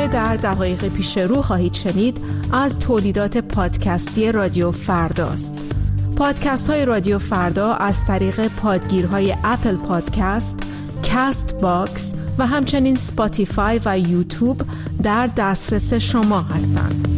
آنچه در دقایق پیش رو خواهید شنید از تولیدات پادکستی رادیو فرداست. پادکست های رادیو فردا از طریق پادگیرهای اپل پادکست، کست باکس و همچنین سپاتیفای و یوتیوب در دسترس شما هستند.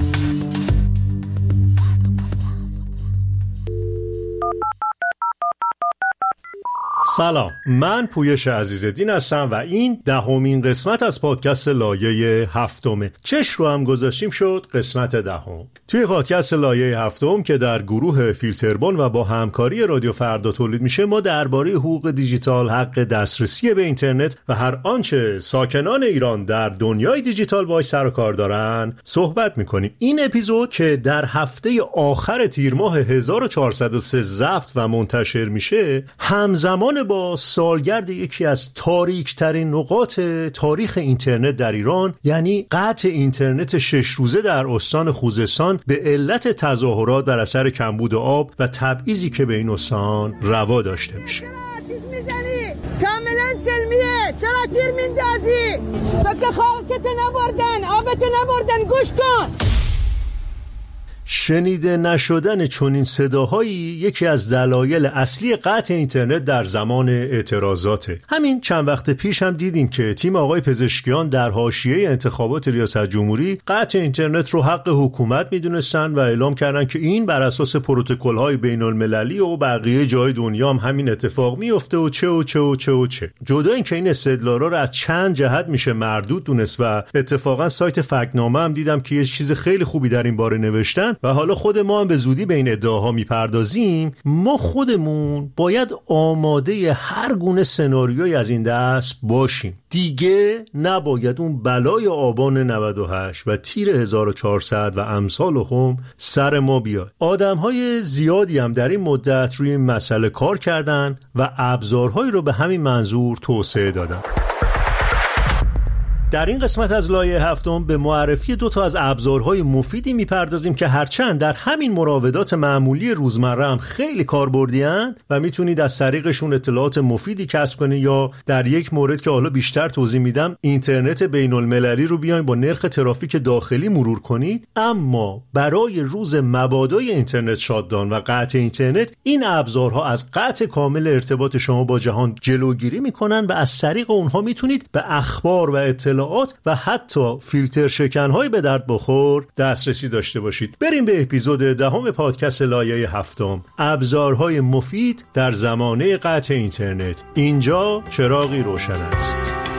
سلام، من پویش عزیزالدین هستم و این 10مین قسمت از پادکست لایه 7. چش رو هم گذاشتیم شد قسمت 10. توی پادکست لایه 7 که در گروه فیلتربون و با همکاری رادیو فردا تولید میشه، ما درباره حقوق دیجیتال، حق دسترسی به اینترنت و هر آنچه ساکنان ایران در دنیای دیجیتال باهاش سر و کار دارن صحبت میکنیم. این اپیزود که در هفته آخر تیر ماه 1403 ضبط و منتشر میشه، همزمان با سالگرد یکی از تاریک‌ترین نقاط تاریخ اینترنت در ایران، یعنی قطع اینترنت 6 روزه در استان خوزستان به علت تظاهرات بر اثر کمبود آب و تبعیضی که به این استان روا داشته میشه. کاملا سلمیه، چرا تیر میندازی؟ تو که خاکت نبردن، آبت نبردن، گوش کن. شنیده نشدن چنین صداهایی یکی از دلایل اصلی قطع اینترنت در زمان اعتراضاته. همین چند وقت پیش هم دیدیم که تیم آقای پزشکیان در حاشیه انتخابات ریاست جمهوری قطع اینترنت رو حق حکومت میدونستن و اعلام کردن که این بر اساس پروتکل‌های بین‌المللی و بقیه جای دنیا هم همین اتفاق میفته و چه. جدا اینکه این استدلالا رو از چند جهت میشه مردود دونست و اتفاقا سایت فکت‌نامه هم دیدم که یه چیز خیلی خوبی در این باره نوشتن و حالا خود ما هم به زودی به این ادعاها میپردازیم. ما خودمون باید آماده هر گونه سناریویی از این دست باشیم. دیگه نباید اون بلای آبان 98 و تیر 1400 و امثال هم سر ما بیاد. آدم‌های زیادی هم در این مدت روی این مسئله کار کردن و ابزارهایی رو به همین منظور توسعه دادن. در این قسمت از لایه 7 به معرفی 2 از ابزارهای مفیدی میپردازیم که هرچند در همین مراودات معمولی روزمره هم خیلی کاربردی‌اند و میتونید از طریقشون اطلاعات مفیدی کسب کنید، یا در یک مورد که حالا بیشتر توضیح میدم، اینترنت بین‌المللی رو بیاین با نرخ ترافیک داخلی مرور کنید. اما برای روز مبادای اینترنت شاتدان و قطع اینترنت، این ابزارها از قطع کامل ارتباط شما با جهان جلوگیری میکنن و از طریق اونها میتونید به اخبار و اطلاعات و حتی فیلتر شکن‌های به درد بخور دسترسی داشته باشید. بریم به اپیزود 10 پادکست لایه 7، ابزارهای مفید در زمانه قطع اینترنت. اینجا چراغی روشن است.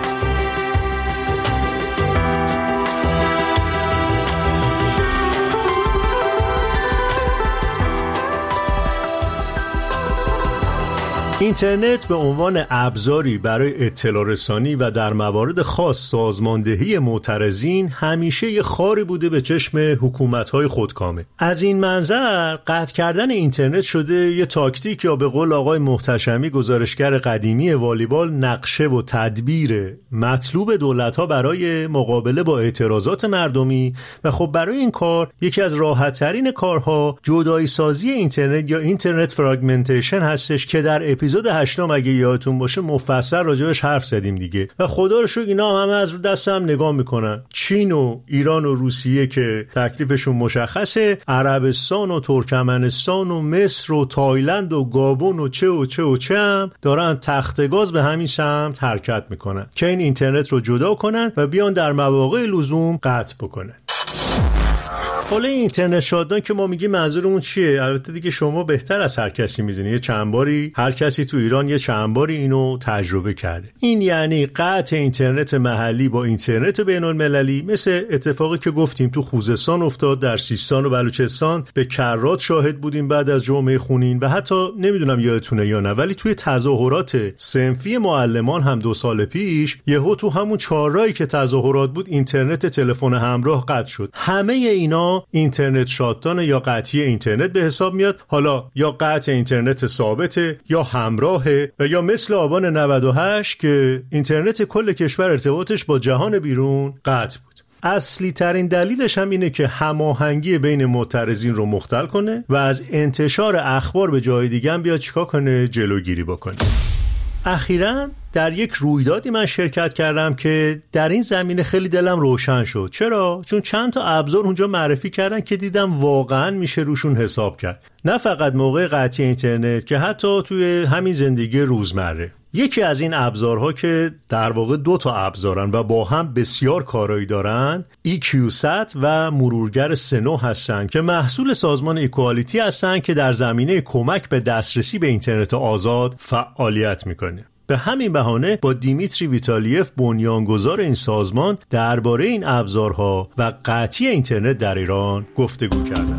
اینترنت به عنوان ابزاری برای اطلاع رسانی و در موارد خاص سازماندهی معترضین همیشه یه خاری بوده به چشم حکومت‌های خودکامه. از این منظر قطع کردن اینترنت شده یه تاکتیک، یا به قول آقای محتشمی گزارشگر قدیمی والیبال، نقشه و تدبیر مطلوب دولت‌ها برای مقابله با اعتراضات مردمی. و خب برای این کار یکی از راحت‌ترین کارها جدایی سازی اینترنت یا اینترنت فراگمنتیشن هستش که در اپیزود 8 اگه یادتون باشه مفصل راجعش حرف زدیم دیگه. و خدا رو شکر اینا همه از رو دستم نگاه میکنن. چین و ایران و روسیه که تکلیفشون مشخصه، عربستان و ترکمنستان و مصر و تایلند و گابون و چه هم دارن تخت گاز به همین سمت حرکت میکنن که این اینترنت رو جدا کنن و بیان در مواقع لزوم قطع بکنن. حالا اینترنت شاتدان که ما میگیم منظورمون چیه؟ البته دیگه شما بهتر از هر کسی میدونی. یه چند باری هر کسی تو ایران یه چند باری اینو تجربه کرده. این یعنی قطع اینترنت محلی با اینترنت بین‌المللی، مثل اتفاقی که گفتیم تو خوزستان افتاد، در سیستان و بلوچستان به کرات شاهد بودیم بعد از جمعه خونین، و حتی نمیدونم یادتونه یا نه، ولی توی تظاهرات صنفی معلمان هم 2 سال پیش یهو تو همون چهارراهی که تظاهرات بود اینترنت تلفن همراه قطع شد. همه اینا اینترنت شاتدان یا قطعی اینترنت به حساب میاد. حالا یا قطع اینترنت ثابته یا همراهه، و یا مثل آبان 98 که اینترنت کل کشور ارتباطش با جهان بیرون قطع بود. اصلی ترین دلیلش هم اینه که هماهنگی بین معترضین رو مختل کنه و از انتشار اخبار به جای دیگه هم بیاد چیکار کنه؟ جلوگیری بکنه. اخیراً در یک رویدادی من شرکت کردم که در این زمینه خیلی دلم روشن شد. چرا؟ چون چند تا ابزار اونجا معرفی کردن که دیدم واقعاً میشه روشون حساب کرد. نه فقط موقع قطعی اینترنت که حتی توی همین زندگی روزمره. یکی از این ابزارها که در واقع 2 تا ابزارن و با هم بسیار کارایی دارن، EQSAT و مرورگر سنو هستن که محصول سازمان ایکوالیتی هستن که در زمینه کمک به دسترسی به اینترنت آزاد فعالیت میکنه. به همین بهانه با دیمیتری ویتالیف بنیانگذار این سازمان درباره این ابزارها و قطعی اینترنت در ایران گفتگو کردن.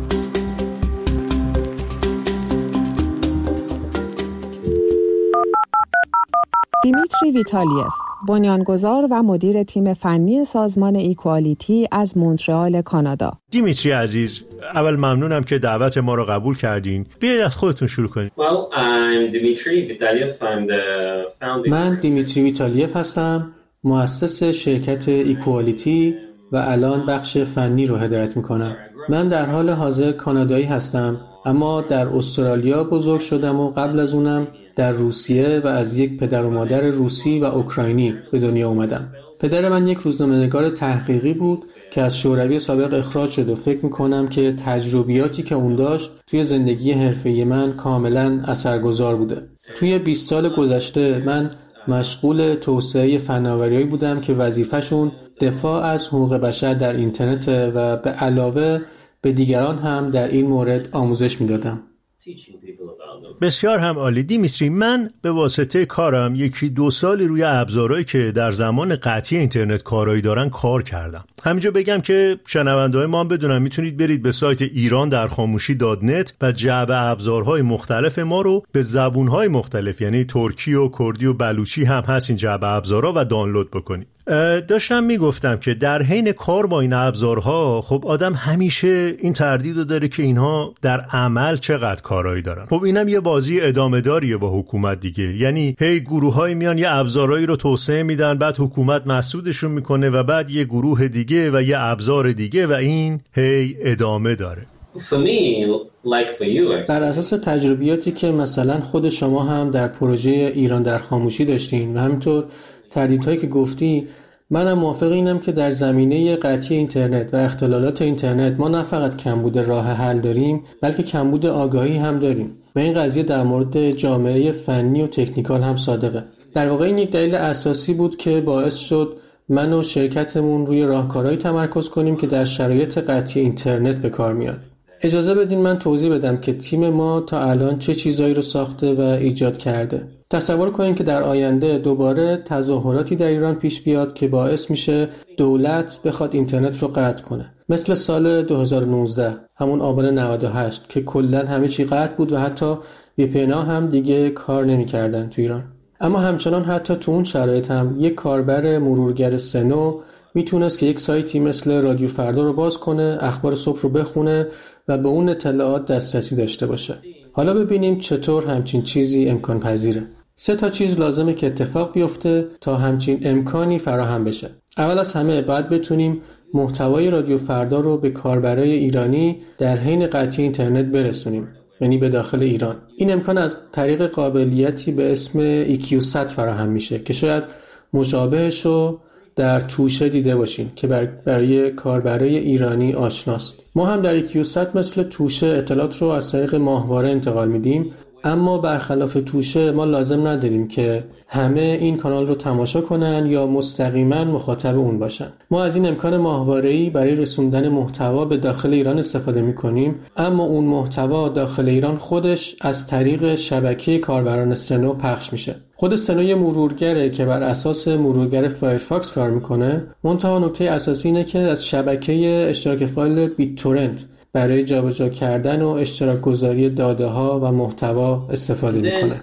دیمیتری ویتالیف، بنیانگذار و مدیر تیم فنی سازمان ایکوالیتی از مونترال کانادا. دیمیتری عزیز، اول ممنونم که دعوت ما رو قبول کردین. بیایید از خودتون شروع کنید. من دیمیتری ویتالیف هستم، مؤسس شرکت ایکوالیتی و الان بخش فنی رو هدایت میکنم. من در حال حاضر کانادایی هستم، اما در استرالیا بزرگ شدم و قبل از اونم در روسیه و از یک پدر و مادر روسی و اوکراینی به دنیا اومدم. پدر من یک روزنامه‌نگار تحقیقی بود که از شوروی سابق اخراج شد و فکر میکنم که تجربیاتی که اون داشت توی زندگی حرفه‌ای من کاملا اثرگذار بوده. توی 20 سال گذشته من مشغول توسعه فناوری‌هایی بودم که وظیفه‌شون دفاع از حقوق بشر در اینترنت و به علاوه به دیگران هم در این مورد آموزش میدادم. بسیار هم عالی. دیمیتری، من به واسطه کارم 1-2 سالی روی ابزارهایی که در زمان قطعی اینترنت کارایی دارن کار کردم. همینجا بگم که شنونده‌های ما هم بدونن میتونید برید به سایت iran-khamushi.net و جعبه ابزارهای مختلف ما رو به زبونهای مختلف، یعنی ترکی و کردی و بلوچی هم هست این جعبه ابزارها، و دانلود بکنید. داشتم میگفتم که در حین کار با این ابزارها خب آدم همیشه این تردیدو داره که اینها در عمل چقدر کارایی دارن. خب اینم یه بازی ادامه داریه با حکومت دیگه، یعنی هی گروهایی میان یه ابزارهایی رو توسعه میدن، بعد حکومت مسئولشون میکنه و بعد یه گروه دیگه و یه ابزار دیگه و این هی ادامه داره. بر اساس تجربیاتی که مثلا خود شما هم در پروژه ایران در خاموشی داشتین و همینطور تردیدهایی که گفتی، منم موافق اینم که در زمینه قطعی اینترنت و اختلالات اینترنت ما نه فقط کمبود راه حل داریم، بلکه کمبود آگاهی هم داریم و این قضیه در مورد جامعه فنی و تکنیکال هم صادقه. در واقع این یک دلیل اساسی بود که باعث شد من و شرکتمون روی راهکارهایی تمرکز کنیم که در شرایط قطعی اینترنت به کار میاد. اجازه بدین من توضیح بدم که تیم ما تا الان چه چیزایی رو ساخته و ایجاد کرده. تصور کنید که در آینده دوباره تظاهراتی در ایران پیش بیاد که باعث میشه دولت بخواد اینترنت رو قطع کنه، مثل سال 2019 همون آبان 98، که کلا همه چی قطع بود و حتی VPN هم دیگه کار نمی‌کردن تو ایران. اما همچنان حتی تو اون شرایط هم یک کاربر مرورگر سنو میتونست که یک سایتی مثل رادیو فردا رو باز کنه، اخبار صبح رو بخونه و به اون اطلاعات دسترسی داشته باشه. حالا ببینیم چطور همچین چیزی امکان پذیره. 3 چیز لازمه که اتفاق بیفته تا همچین امکانی فراهم بشه. اول از همه باید بتونیم محتوای رادیو فردا رو به کاربرای ایرانی در حین قطعی اینترنت برسونیم، یعنی به داخل ایران. این امکان از طریق قابلیتی به اسم EQSAT فراهم میشه که شاید مشابهش رو در توشه دیده باشین که برای کاربرای ایرانی آشناست. ما هم در EQSAT مثل توشه اطلاعات رو از طریق ماهواره انتقال میدیم، اما برخلاف توشه ما لازم نداریم که همه این کانال رو تماشا کنن یا مستقیما مخاطب اون باشن. ما از این امکان ماهواره‌ای برای رسوندن محتوا به داخل ایران استفاده می‌کنیم، اما اون محتوا داخل ایران خودش از طریق شبکه کاربران سنو پخش میشه. خود سنو یه مرورگره که بر اساس مرورگر فایرفاکس کار میکنه، منتها نکته اساسی اینه که از شبکه اشتراک فایل بیت تورنت برای جابجا کردن و اشتراک گذاری داده ها و محتوا استفاده میکنه.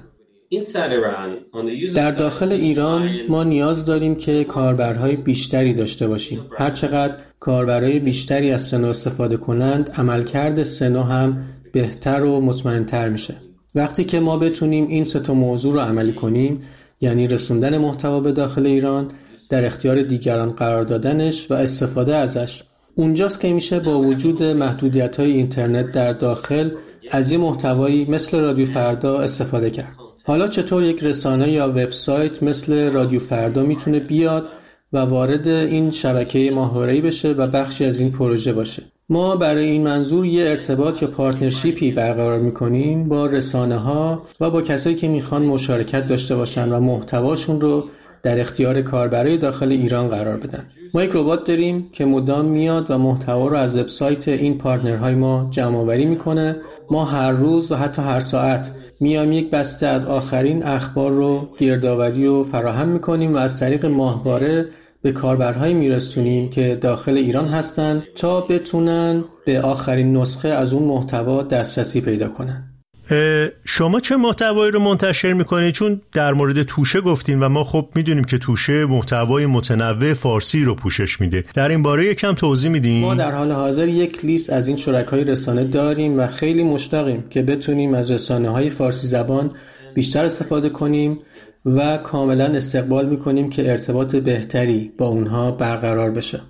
در داخل ایران ما نیاز داریم که کاربرهای بیشتری داشته باشیم. هرچقدر کاربرهای بیشتری از سنو استفاده کنند، عملکرد سنو هم بهتر و مطمئن‌تر میشه. وقتی که ما بتونیم این 3 موضوع رو عملی کنیم، یعنی رسوندن محتوا به داخل ایران، در اختیار دیگران قرار دادنش و استفاده ازش، اونجاست که میشه با وجود محدودیت‌های اینترنت در داخل از یه محتوایی مثل رادیو فردا استفاده کرد. حالا چطور یک رسانه یا وبسایت مثل رادیو فردا میتونه بیاد و وارد این شبکه ماهواره‌ای بشه و بخشی از این پروژه باشه؟ ما برای این منظور یه ارتباط یا پارتنرشیپی برقرار میکنیم با رسانه‌ها و با کسایی که میخوان مشارکت داشته باشن و محتواشون رو در اختیار کاربرای داخل ایران قرار بدن. ما یک ربات داریم که مدام میاد و محتوا رو از وبسایت این پارتنرهای ما جمع‌آوری میکنه. ما هر روز و حتی هر ساعت میایم یک بسته از آخرین اخبار رو گردآوری و فراهم میکنیم و از طریق ماهواره به کاربرهایی میرسونیم که داخل ایران هستن تا بتونن به آخرین نسخه از اون محتوا دسترسی پیدا کنن. شما چه محتوایی رو منتشر میکنید؟ چون در مورد توشه گفتین و ما خب میدونیم که توشه محتوای متنوع فارسی رو پوشش میده. در این باره یکم توضیح میدین؟ ما در حال حاضر یک لیست از این شرکای رسانه داریم و خیلی مشتاقیم که بتونیم از رسانه‌های فارسی زبان بیشتر استفاده کنیم و کاملا استقبال میکنیم که ارتباط بهتری با اونها برقرار بشه.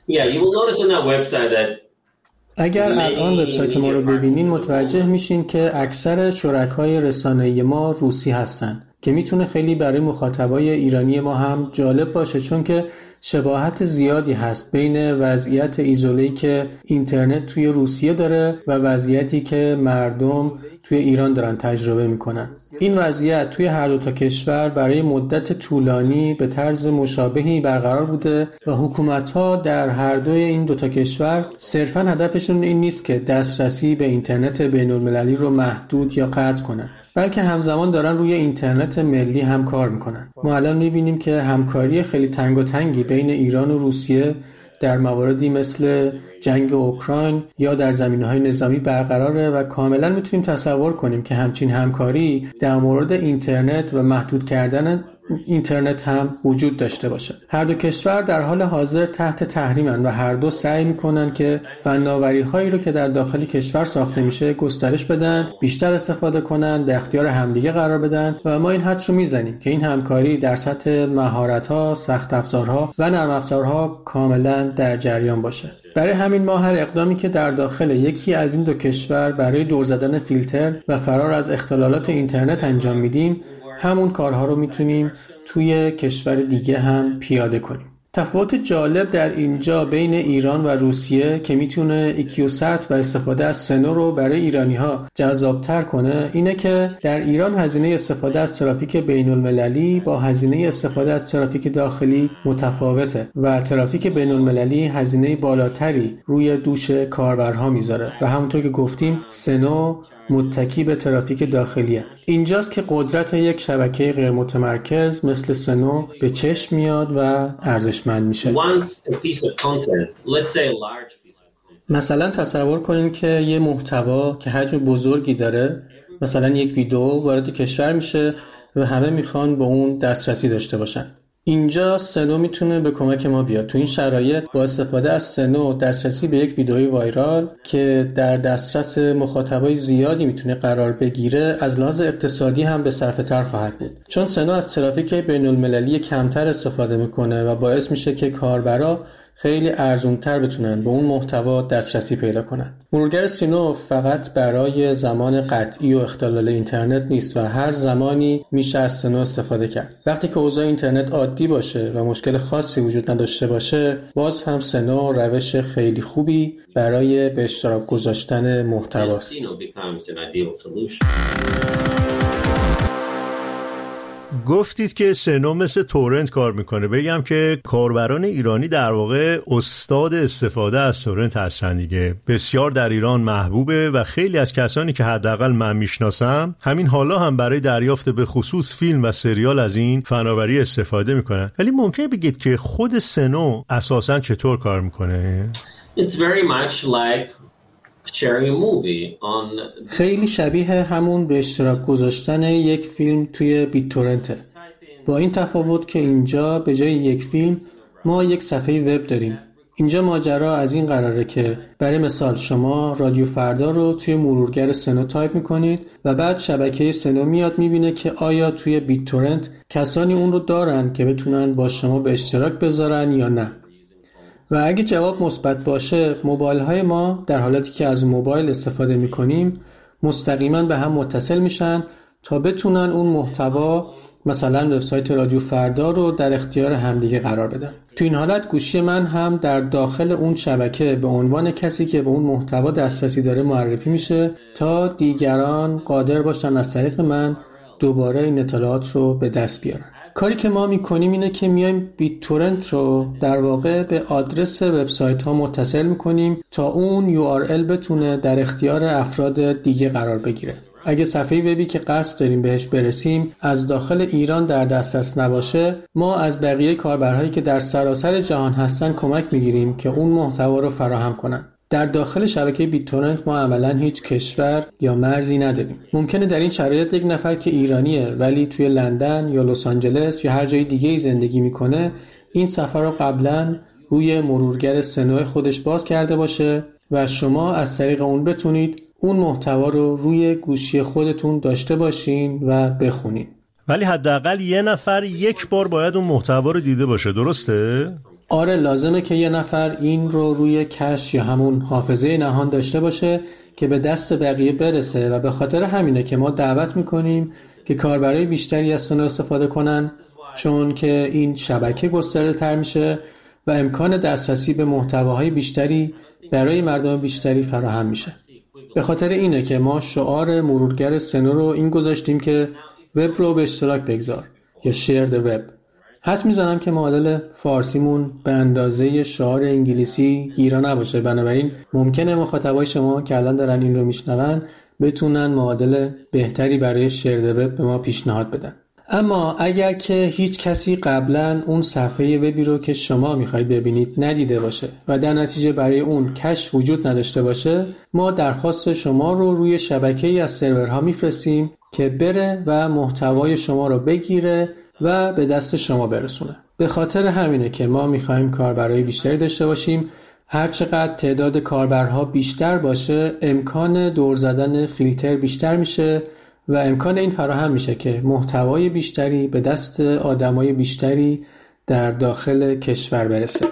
اگر الان وبسایت ما رو ببینین متوجه میشین که اکثر شرکای رسانه‌ای ما روسی هستن که میتونه خیلی برای مخاطبای ایرانی ما هم جالب باشه، چون که شباهت زیادی هست بین وضعیت ایزوله‌ای که اینترنت توی روسیه داره و وضعیتی که مردم توی ایران دارن تجربه میکنن. این وضعیت توی هر دو تا کشور برای مدت طولانی به طرز مشابهی برقرار بوده و حکومت‌ها در هر دوی این دو تا کشور صرفاً هدفشون این نیست که دسترسی به اینترنت بین‌المللی رو محدود یا قطع کنن، بلکه همزمان دارن روی اینترنت ملی هم کار میکنن. ما الان میبینیم که همکاری خیلی تنگاتنگی بین ایران و روسیه در مواردی مثل جنگ اوکراین یا در زمینه‌های نظامی برقراره و کاملا میتونیم تصور کنیم که همچین همکاری در مورد اینترنت و محدود کردن اینترنت هم وجود داشته باشه. هر دو کشور در حال حاضر تحت تحریمن و هر دو سعی میکنن که فناوری‌هایی رو که در داخل کشور ساخته میشه گسترش بدن، بیشتر استفاده کنن، در اختیار همدیگه قرار بدن و ما این حدس رو میزنیم که این همکاری در سطح مهارت‌ها، سخت افزارها و نرم افزارها کاملا در جریان باشه. برای همین ما هر اقدامی که در داخل یکی از این دو کشور برای دور زدن فیلتر و فرار از اختلالات اینترنت انجام میدیم، همون کارها رو میتونیم توی کشور دیگه هم پیاده کنیم. تفاوت جالب در اینجا بین ایران و روسیه که میتونه ایکیوسات و استفاده از سنو رو برای ایرانی‌ها جذاب‌تر کنه اینه که در ایران هزینه استفاده از ترافیک بین‌المللی با هزینه استفاده از ترافیک داخلی متفاوته و ترافیک بین‌المللی هزینه بالاتری روی دوش کاربرها میذاره و همونطور که گفتیم سنو متکی به ترافیک داخلیه. اینجاست که قدرت یک شبکه غیر متمرکز مثل سنو به چشم میاد و ارزشمند میشه. مثلا تصور کنید که یه محتوا که حجم بزرگی داره، مثلا یک ویدیو وارد کشور میشه و همه میخوان به اون دسترسی داشته باشن. اینجا سنو میتونه به کمک ما بیاد. تو این شرایط با استفاده از سنو دسترسی به یک ویدئوی وایرال که در دسترس مخاطبای زیادی میتونه قرار بگیره از لحاظ اقتصادی هم به صرفه تر خواهد بود، چون سنو از ترافیک بین‌المللی کمتر استفاده میکنه و باعث میشه که کاربرا خیلی ارزان‌تر بتونن به اون محتوا دسترسی پیدا کنن. مرورگر سنو فقط برای زمان قطعی و اختلال اینترنت نیست و هر زمانی میشه از سنو استفاده کرد. وقتی که اوضاع اینترنت عادی باشه و مشکل خاصی وجود نداشته باشه، باز هم سنو روش خیلی خوبی برای به اشتراک گذاشتن محتواست. گفتید که سنو مثل تورنت کار میکنه. بگم که کاربران ایرانی در واقع استاد استفاده از تورنت هستن دیگه. بسیار در ایران محبوبه و خیلی از کسانی که حداقل من میشناسم همین حالا هم برای دریافت به خصوص فیلم و سریال از این فناوری استفاده میکنن. ولی ممکنه بگید که خود سنو اساساً چطور کار میکنه؟ It's very much like sharing a movie on... خیلی شبیه همون به اشتراک گذاشتن یک فیلم توی بیت تورنته، با این تفاوت که اینجا به جای یک فیلم ما یک صفحه وب داریم. اینجا ماجرا از این قراره که برای مثال شما رادیو فردا رو توی مرورگر سنو تایپ میکنید و بعد شبکه سنو میاد میبینه که آیا توی بیت تورنت کسانی اون رو دارن که بتونن با شما به اشتراک بذارن یا نه. و اگه جواب مثبت باشه، موبایل‌های ما در حالتی که از موبایل استفاده می‌کنیم مستقیما به هم متصل میشن تا بتونن اون محتوا مثلا وبسایت رادیو فردا رو در اختیار همدیگه قرار بدن. تو این حالت گوشی من هم در داخل اون شبکه به عنوان کسی که به اون محتوا دسترسی داره معرفی میشه تا دیگران قادر باشن از طریق من دوباره این اطلاعات رو به دست بیارن. کاری که ما میکنیم اینه که میایم بیت تورنت رو در واقع به آدرس وبسایت ها متصل میکنیم تا اون URL بتونه در اختیار افراد دیگه قرار بگیره. اگه صفحه وبی که قصد داریم بهش برسیم از داخل ایران در دسترس نباشه، ما از بقیه کاربرهایی که در سراسر جهان هستن کمک میگیریم که اون محتوا رو فراهم کنن. در داخل شبکه بیت تورنت ما عملاً هیچ کشور یا مرزی نداریم. ممکنه در این شرایط یک نفر که ایرانیه ولی توی لندن یا لس آنجلس یا هر جای دیگه‌ای زندگی میکنه این صفحه رو قبلاً روی مرورگر سنو خودش باز کرده باشه و شما از طریق اون بتونید اون محتوا رو روی گوشی خودتون داشته باشین و بخونین. ولی حداقل یه نفر یک بار باید اون محتوا رو دیده باشه، درسته؟ آره، لازمه که یه نفر این رو روی کش یا همون حافظه نهان داشته باشه که به دست بقیه برسه و به خاطر همینه که ما دعوت میکنیم که کاربرای بیشتری از سنو استفاده کنن، چون که این شبکه گسترده تر میشه و امکان دسترسی به محتواهای بیشتری برای مردم بیشتری فراهم میشه. به خاطر اینه که ما شعار مرورگر سنو رو این گذاشتیم که وب رو به اشتراک بگذار یا شیر د وب. حدس میزنم که معادل فارسیمون به اندازه شعار انگلیسی گیرا نباشه، بنابراین ممکنه مخاطبای شما که الان دارن این رو میشنون بتونن معادل بهتری برای شیر د وب به ما پیشنهاد بدن. اما اگر که هیچ کسی قبلا اون صفحه وبی رو که شما میخواید ببینید ندیده باشه و در نتیجه برای اون کش وجود نداشته باشه، ما درخواست شما رو روی شبکه‌ای از سرورها میفرستیم که بره و محتوای شما رو بگیره و به دست شما برسونه. به خاطر همینه که ما میخوایم کاربرای بیشتری داشته باشیم. هر چقدر تعداد کاربرها بیشتر باشه امکان دور زدن فیلتر بیشتر میشه و امکان این فراهم میشه که محتوای بیشتری به دست آدمای بیشتری در داخل کشور برسه.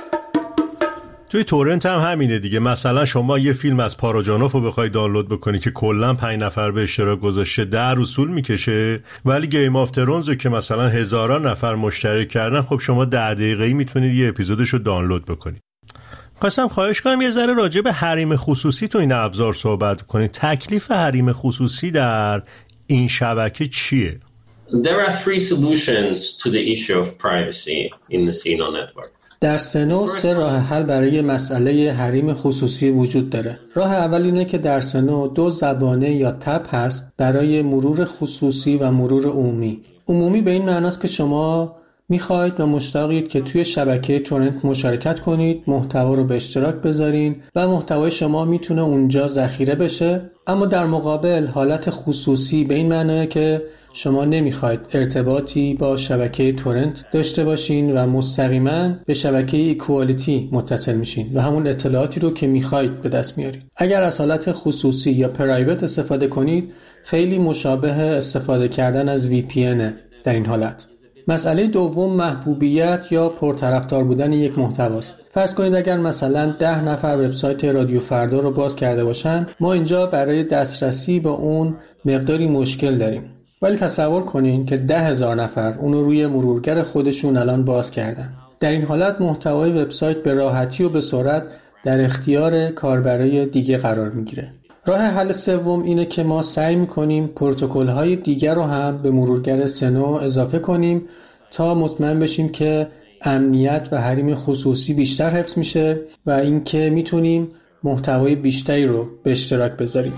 توی تورنت هم همینه دیگه. مثلا شما یه فیلم از پاراجانوف رو بخوای دانلود بکنی که کلا 5 نفر به اشتراک گذاشته 10 روز طول میکشه، ولی گیم آف ترونز رو که مثلا هزاران نفر مشترک کردن، خب شما 10 دقیقه‌ای میتونید یه اپیزودش رو دانلود بکنید. خواستم خواهش کنم یه ذره راجع به حریم خصوصی تو این ابزار صحبت کنید. تکلیف حریم خصوصی در این شبکه چیه؟ There are 3 solutions to the issue of privacy in the Seno network. در سنو 3 راه حل برای مسئله حریم خصوصی وجود داره. راه اول اینه که در سنو 2 زبانه یا تب هست برای مرور خصوصی و مرور عمومی. عمومی به این معناست که شما میخواید و مشتاقید که توی شبکه تورنت مشارکت کنید، محتوا رو به اشتراک بذارین و محتوای شما میتونه اونجا ذخیره بشه. اما در مقابل حالت خصوصی به این معنیه که شما نمیخواید ارتباطی با شبکه تورنت داشته باشین و مستقیما به شبکه ایکوالیتی متصل میشین و همون اطلاعاتی رو که میخواید به دست میارید. اگر از حالت خصوصی یا پرایوت استفاده کنید، خیلی مشابه استفاده کردن از VPN در این حالت. مسئله دوم محبوبیت یا پرطرفدار بودن یک محتواست. فرض کنید اگر مثلا 10 نفر وبسایت رادیو فردا رو باز کرده باشن، ما اینجا برای دسترسی به اون مقداری مشکل داریم. ولی تصور کنین که 10,000 نفر اونو روی مرورگر خودشون الان باز کردن. در این حالت محتوای وبسایت به راحتی و به سرعت در اختیار کاربرای دیگه قرار میگیره. راه حل سوم اینه که ما سعی میکنیم پروتکل‌های دیگر رو هم به مرورگر سنو اضافه کنیم تا مطمئن بشیم که امنیت و حریم خصوصی بیشتر حفظ میشه و اینکه میتونیم محتوای بیشتری رو به اشتراک بذاریم.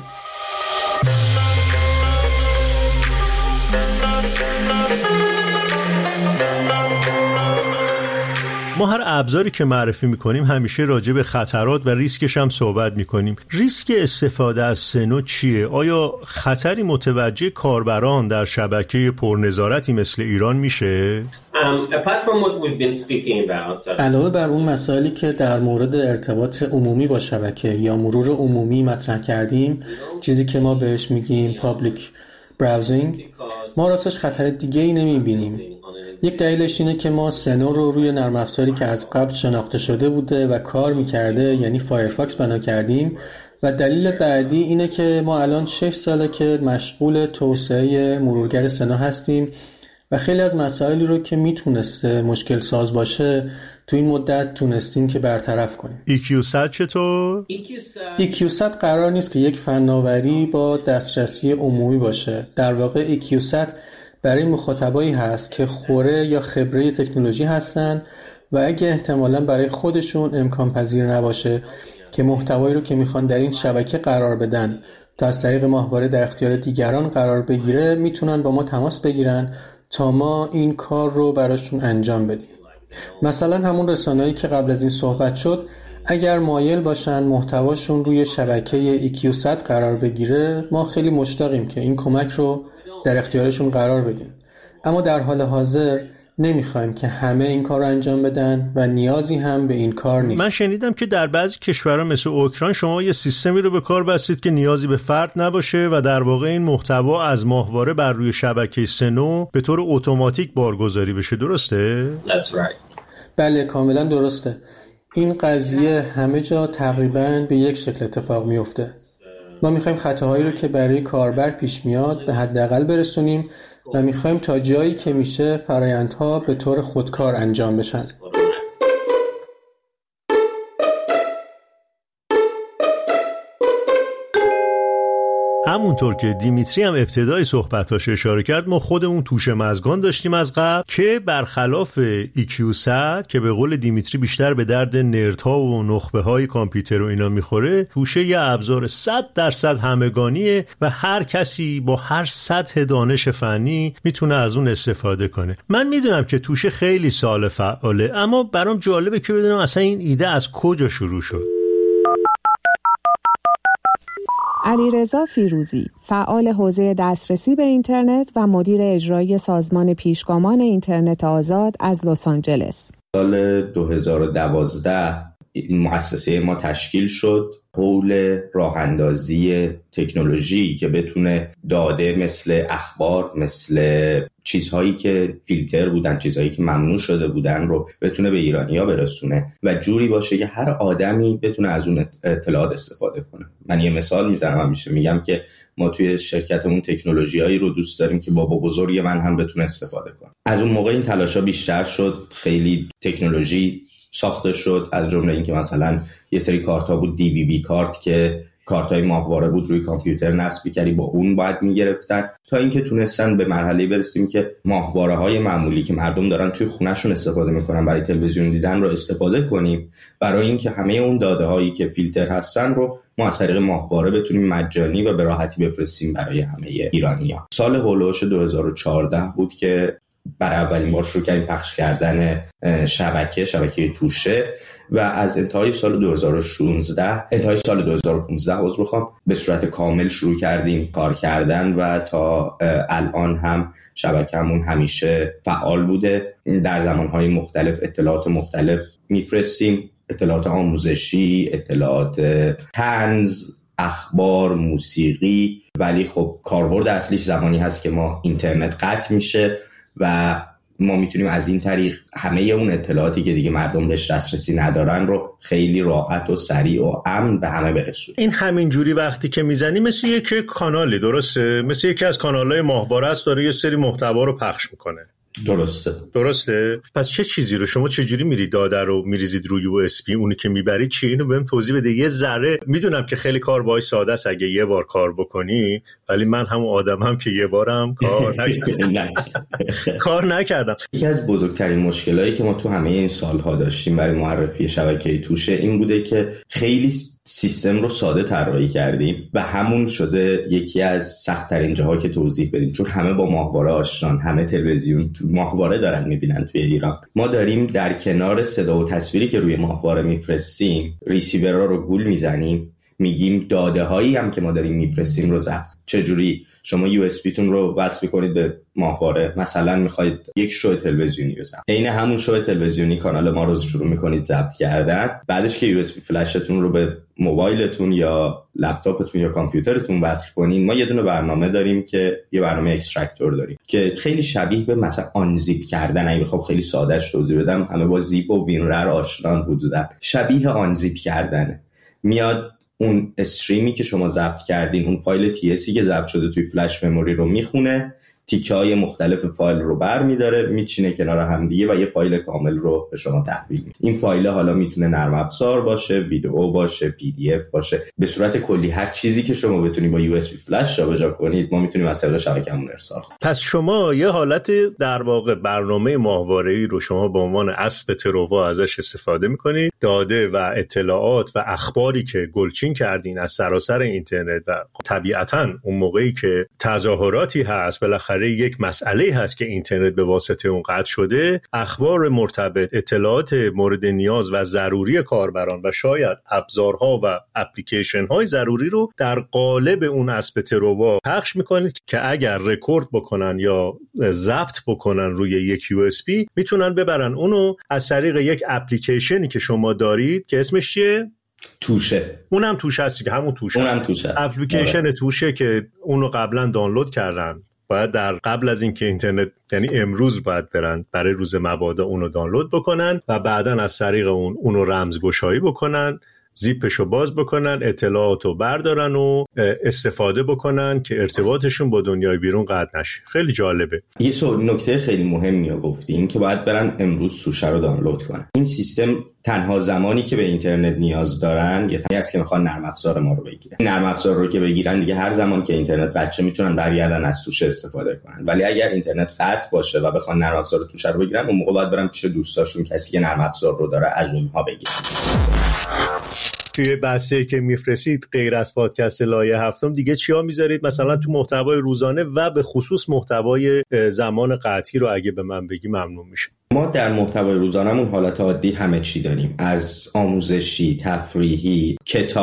ما هر ابزاری که معرفی میکنیم همیشه راجع به خطرات و ریسکش هم صحبت میکنیم. ریسک استفاده از سنو چیه؟ آیا خطری متوجه کاربران در شبکه پرنظارتی مثل ایران میشه؟ علاوه بر اون مسائلی که در مورد ارتباط عمومی با شبکه یا مرور عمومی مطرح کردیم، چیزی که ما بهش میگیم پابلیک براوزینگ، ما راستش خطر دیگه‌ای نمیبینیم. یک دلیلش اینه که ما سنو رو روی نرم افزاری که از قبل شناخته شده بوده و کار میکرده، یعنی فایرفاکس بنا کردیم و دلیل بعدی اینه که ما الان 6 ساله که مشغول توسعه مرورگر سنا هستیم و خیلی از مسائلی رو که میتونسته مشکل ساز باشه تو این مدت تونستیم که برطرف کنیم. EQ100 چطور؟ EQ100 قرار نیست که یک فناوری با دسترسی عمومی باشه. در واقع EQ100 برای مخاطبایی هست که خوره یا خبره تکنولوژی هستن و اگه احتمالاً برای خودشون امکان پذیر نباشه که محتوایی رو که میخوان در این شبکه قرار بدن تا از طریق ماهواره در اختیار دیگران قرار بگیره، میتونن با ما تماس بگیرن تا ما این کار رو براشون انجام بدیم. مثلا همون رسانه‌ای که قبل از این صحبت شد، اگر مایل باشن محتواشون روی شبکه EQ100 قرار بگیره، ما خیلی مشتاقیم که این کمک رو در اختیارشون قرار بدیم. اما در حال حاضر نمیخوایم که همه این کار رو انجام بدن و نیازی هم به این کار نیست. من شنیدم که در بعضی کشورها مثل اوکراین شما یه سیستمی رو به کار بستید که نیازی به فرد نباشه و در واقع این محتوا از ماهواره بر روی شبکه سنو به طور اتوماتیک بارگذاری بشه. درسته؟ That's right. بله، کاملا درسته. این قضیه همه جا تقریبا به یک شکل اتفاق میفته. ما میخوایم خطاهایی رو که برای کاربر پیش میاد به حداقل برسونیم و میخوایم تا جایی که میشه فرآیندها به طور خودکار انجام بشن. همونطور که دیمیتری هم ابتدای صحبتاش اشاره کرد، ما خودمون توشه مزگان داشتیم از قبل که برخلاف EQ100 که به قول دیمیتری بیشتر به درد نردها و نخبه های کامپیوتر و اینا میخوره، توشه یه ابزار 100% همگانیه و هر کسی با هر سطح دانش فنی میتونه از اون استفاده کنه. من میدونم که توشه خیلی سال فعاله، اما برام جالبه که بدونم اصلا این ایده از کجا شروع شد. علیرضا فیروزی، فعال حوزه دسترسی به اینترنت و مدیر اجرایی سازمان پیشگامان اینترنت آزاد از لس آنجلس. سال 2012 مؤسسه ما تشکیل شد حول راه اندازی تکنولوژی که بتونه داده مثل اخبار، مثل چیزهایی که فیلتر بودن، چیزهایی که ممنوع شده بودن رو بتونه به ایرانی‌ها برسونه و جوری باشه که هر آدمی بتونه از اون اطلاعات استفاده کنه. من یه مثال میزنم، همیشه میگم که ما توی شرکتمون تکنولوژیایی رو دوست داریم که بابا بزرگ من هم بتونه استفاده کنه. از اون موقع این تلاشا بیشتر شد، خیلی تکنولوژی ساخته شد، از جمله این که مثلا یه سری کارت‌ها بود DVB کارت که کارت‌های ماهواره بود روی کامپیوتر نصب کردی، با اون باید می‌گرفتن، تا اینکه تونستن به مرحله برسیم که ماهواره‌های معمولی که مردم دارن توی خونه‌شون استفاده می‌کنن برای تلویزیون دیدن رو استفاده کنیم، برای اینکه همه اون داده‌هایی که فیلتر هستن رو ما از طریق ماهواره بتونیم مجانی و به راحتی بفرستیم برای همه ایرانی‌ها. سال هولوش 2014 بود که برای اولین بار شروع کردیم پخش کردن شبکه توشه و از انتهای سال 2015 به صورت کامل شروع کردیم کار کردن و تا الان هم شبکه‌مون همیشه فعال بوده. در زمانهای مختلف اطلاعات مختلف میفرستیم، اطلاعات آموزشی، اطلاعات طنز، اخبار، موسیقی، ولی خب کاربرد اصلیش زمانی هست که ما اینترنت قطع میشه و ما میتونیم از این طریق همه اون اطلاعاتی که دیگه مردم بهش دسترسی ندارن رو خیلی راحت و سریع و امن به همه برسونیم. این همین جوری وقتی که میزنی مثل یک کانالی، درسته؟ مثل یکی از کانال‌های ماهواره است، داره یه سری محتوا رو پخش میکنه. درسته؟ پس چه چیزی رو شما چجوری میرید داده رو میریزید روی USB؟ اونی که میبرید چی؟ اینو بهم توضیح بده یه ذره. میدونم که خیلی کار باهاش ساده است اگه یه بار کار بکنی، ولی من همون آدمم که یه بارم کار نکردم. یکی از بزرگترین مشکلایی که ما تو همه این سالها داشتیم برای معرفی شبکه توشه این بوده که خیلی سیستم رو ساده طراحی کردیم و همون شده یکی از سخت‌ترین جاها که توضیح بدیم، چون همه با ماهواره آشنان، همه تلویزیون ماهواره دارن میبینن توی ایران. ما داریم در کنار صدا و تصویری که روی ماهواره میفرستیم ریسیورها رو گول میزنیم، میگیم داده هایی هم که ما داریم میفرستیم رو ضبط. چجوری؟ شما USB تون رو وصل می‌کنید به ماهواره، مثلا میخواید یک شو تلویزیونی رو ضبط، عین همون شو تلویزیونی کانال ما رو شروع می‌کنید ضبط کردن. بعدش که USB فلشتون رو به موبایلتون یا لپتاپتون یا کامپیوترتون وصل کنین، ما یه دونه برنامه داریم که یه برنامه اکستراکتور داریم که خیلی شبیه به مثلا آنزیپ کردن، اگه بخوام خیلی سادهش توضیح بدم، همه با زیپ و وینرر آشنان حدوداً، شبیه آنزیپ کردنه. میاد اون استریمی که شما ضبط کردین، اون فایل TSی که ضبط شده توی فلش مموری رو میخونه، تیکه‌های مختلف فایل رو برمی‌داره میچینه کنار هم دیگه و یه فایل کامل رو به شما تحویل میده. این فایل حالا میتونه نرم افزار باشه، ویدیو باشه، PDF باشه، به صورت کلی هر چیزی که شما بتونید با USB فلش جابجا کنید ما میتونیم از طریق شبکه‌مون ارسال کنیم. پس شما یه حالت در واقع برنامه ماهواره‌ای رو شما به عنوان اسب تروا ازش استفاده می‌کنید، داده و اطلاعات و اخباری که گلچین کردین از سراسر اینترنت و طبیعتاً اون موقعی که تظاهراتی هست بالاخره یک مسئله هست که اینترنت به واسطه اون قطع شده، اخبار مرتبط، اطلاعات مورد نیاز و ضروری کاربران و شاید ابزارها و اپلیکیشن های ضروری رو در قالب اون اسب تروا پخش میکنید که اگر رکورد بکنن یا ضبط بکنن روی یک USB میتونن ببرن اونو از طریق یک اپلیکیشنی که شما دارید که اسمش چیه؟ توشه. اونم توشه هست که همون توشه. اونم توشه است. اپلیکیشن توشه که اونو قبلا دانلود کردن. باید در قبل از اینکه اینترنت، یعنی امروز باید برن برای روز مبادا اونو دانلود بکنن و بعدن از طریق اونو رمزگشایی بکنن، زیپشو باز بکنن، اطلاعاتو بردارن و استفاده بکنن که ارتباطشون با دنیای بیرون قطع نشه. خیلی جالبه. یه نکته خیلی مهمی رو گفتی، این که باید برن امروز توشه رو دانلود کنن. این سیستم تنها زمانی که به اینترنت نیاز دارن یه تنی است که میخوان نرم افزار ما رو بگیرن. نرم افزار رو که بگیرن دیگه هر زمان که اینترنت قطع میتونن برگردن از توشه استفاده کنن. ولی اگر اینترنت قطع باشه و بخوان نرم افزار توشه رو بگیرن، اون موقع باید برن پیش دوستاشون، کسی که نرم افزار رو داره، از اونها بگیرن. توی بحثی که میفرستید غیر از پادکست لایه هفتم دیگه چیا میذارید مثلا تو محتوای روزانه و به خصوص محتوای زمان قطعی رو اگه به من بگی ممنون میشه. ما در محتوای روزانمون حالت عادی همه چی داریم، از آموزشی، تفریحی،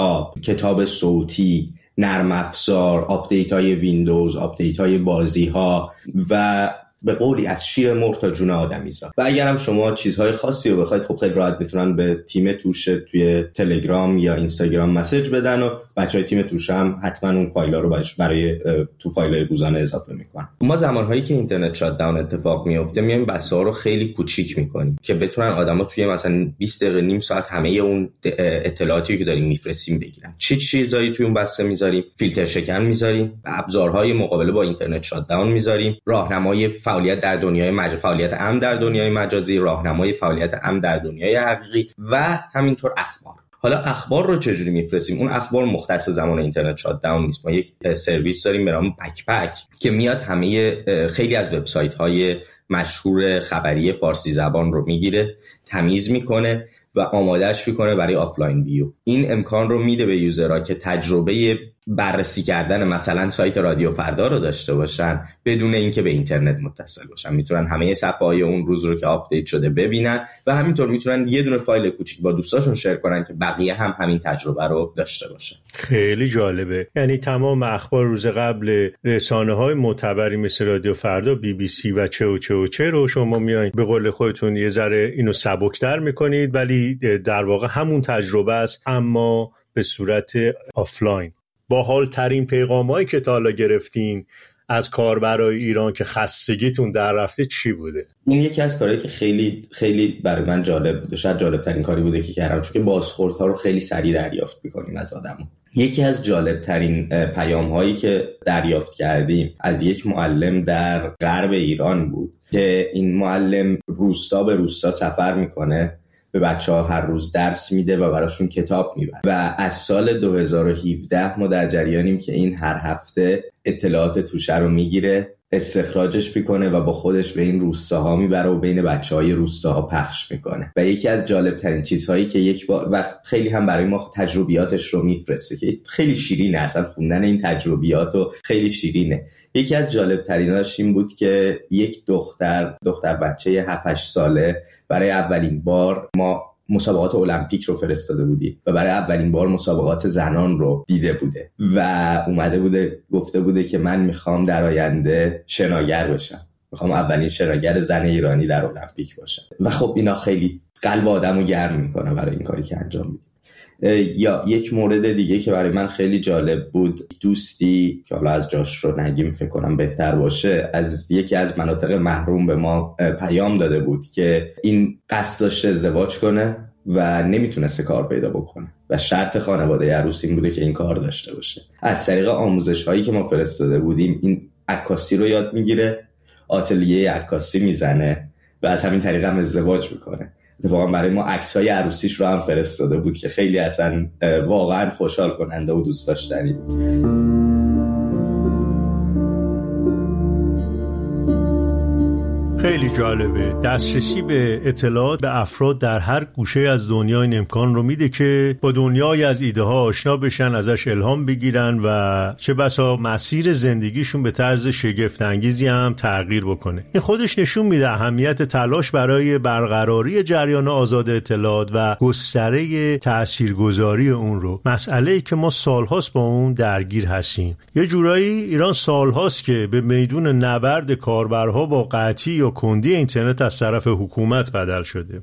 کتاب صوتی، نرم افزار، آپدیت های ویندوز، آپدیت های بازی ها و به قولی از شیر مرغ تا جون آدمیزاد. و اگرم شما چیزهای خاصی رو بخواید، خب خیلی راحت میتونن به تیم توشه توی تلگرام یا اینستاگرام مسیج بدن و بچهای تیم توشه هم حتما اون فایل‌ها رو برای تو فایل‌های روزانه اضافه میکنن. ما زمانهایی که اینترنت شات داون اتفاق میفته میایم بسا رو خیلی کوچیک میکنیم که بتونن آدما توی مثلا 20 دقیقه نیم ساعت همه اون اطلاعاتی که داریم میفرستیم بگیرن. چه چیزایی توی اون بسته میذاریم؟ فیلتر شکن میذاریم، ابزارهای مقابله با اینترنت شات داون میذاریم، راهنمای فعالیت در دنیای فعالیت امن در دنیای مجازی، راهنمای فعالیت امن در دنیای حقیقی و همینطور اخبار. حالا اخبار رو چجوری میفرستیم؟ اون اخبار مختص زمان اینترنت شات داون نیست. ما یک سرویس داریم به نام بکپک که میاد خیلی از وبسایت‌های مشهور خبری فارسی زبان رو میگیره، تمیز میکنه و آمادهش میکنه برای آفلاین ویو. این امکان رو میده به یوزرها که تجربه بررسی کردن مثلا سایت رادیو فردا رو داشته باشن بدون اینکه به اینترنت متصل باشن. میتونن همه صفحه‌های اون روز رو که آپدیت شده ببینن و همینطور میتونن یه دونه فایل کوچیک با دوستاشون شیر کنن که بقیه هم همین تجربه رو داشته باشن. خیلی جالبه. یعنی تمام اخبار روز قبل رسانه‌های معتبری مثل رادیو فردا، BBC و چه رو شما میایین به قول خودتون یه ذره اینو سبک‌تر میکنید، ولی در واقع همون تجربه است اما به صورت آفلاین. با حال ترین پیغامایی که تا حالا گرفتین از کاربرای ایران که خستگیتون در رفته چی بوده؟ این یکی از کارهایی که خیلی خیلی برای من جالب بوده، شاید جالب ترین کاری بوده که کردم، چون که بازخوردها رو خیلی سریع دریافت می‌کنیم از آدم‌ها. یکی از جالب ترین پیام‌هایی که دریافت کردیم از یک معلم در غرب ایران بود که این معلم روستا به روستا سفر میکنه، به بچه‌ها هر روز درس میده و براشون کتاب میبره و از سال 2017 ما در جریانیم که این هر هفته اطلاعات توشه رو میگیره، استخراجش میکنه و با خودش به این روستاها میبره و بین بچه‌های روستاها پخش میکنه. و یکی از جالب ترین چیزهایی که یک بار و خیلی هم برای ما تجربیاتش رو میفرسته که خیلی شیرینه، اصلا خوندن این تجربیات رو خیلی شیرینه. یکی از جالب تریناش این بود که یک دختر بچه 7-8 ساله برای اولین بار ما مسابقات المپیک رو فرستاده بودی و برای اولین بار مسابقات زنان رو دیده بوده و اومده بوده گفته بوده که من میخوام در آینده شناگر بشم، میخوام اولین شناگر زن ایرانی در المپیک باشم. و خب اینا خیلی قلب آدمو گرم میکنه برای این کاری که انجام میدی. یا یک مورد دیگه که برای من خیلی جالب بود، دوستی که حالا از جاش رو نگیم فکر کنم بهتر باشه، از یکی از مناطق محروم به ما پیام داده بود که این قصد داشته ازدواج کنه و نمیتونسته کار پیدا بکنه و شرط خانواده عروس این بوده که این کار داشته باشه. از طریق آموزش هایی که ما فرستاده بودیم این عکاسی رو یاد میگیره، آتلیه عکاسی میزنه و از همین طریق هم ازدواج میکنه. اتفاقا برای ما عکسای عروسیش رو هم فرستاده بود که خیلی اصلا واقعا خوشحال کننده و دوست داشتنی بود. خیلی جالبه. دسترسی به اطلاعات به افراد در هر گوشه از دنیا این امکان رو میده که با دنیای از ایده ها آشنا بشن، ازش الهام بگیرن و چه بسا مسیر زندگیشون به طرز شگفت انگیزی هم تغییر بکنه. این خودش نشون میده اهمیت تلاش برای برقراری جریان آزاد اطلاعات و گستره تاثیرگذاری اون رو. مسئله‌ای که ما سالهاست با اون درگیر هستیم. یه جورایی ایران سالهاست که به میدون نبرد کاربرها با قطعی یا کندی اینترنت از طرف حکومت بدل شده.